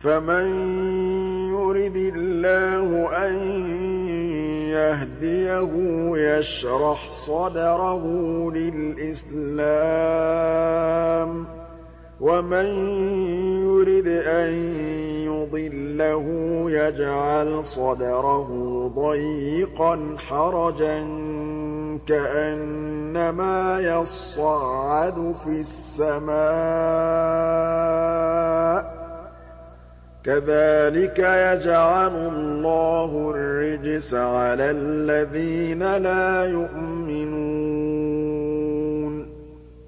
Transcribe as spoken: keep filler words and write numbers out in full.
فَمَن يُرِدِ اللَّهُ أَن يَهْدِيَهُ يَشْرَحْ صَدْرَهُ لِلْإِسْلَامِ ۖ وَمَن يُرِدْ أَن يُضِلَّهُ يَجْعَلْ صَدْرَهُ ضَيِّقًا حَرَجًا كَأَنَّمَا يَصَّعَّدُ فِي السَّمَاءِ ۚ كَذَٰلِكَ يَجْعَلُ اللَّهُ الرِّجْسَ عَلَى الَّذِينَ لَا يُؤْمِنُونَ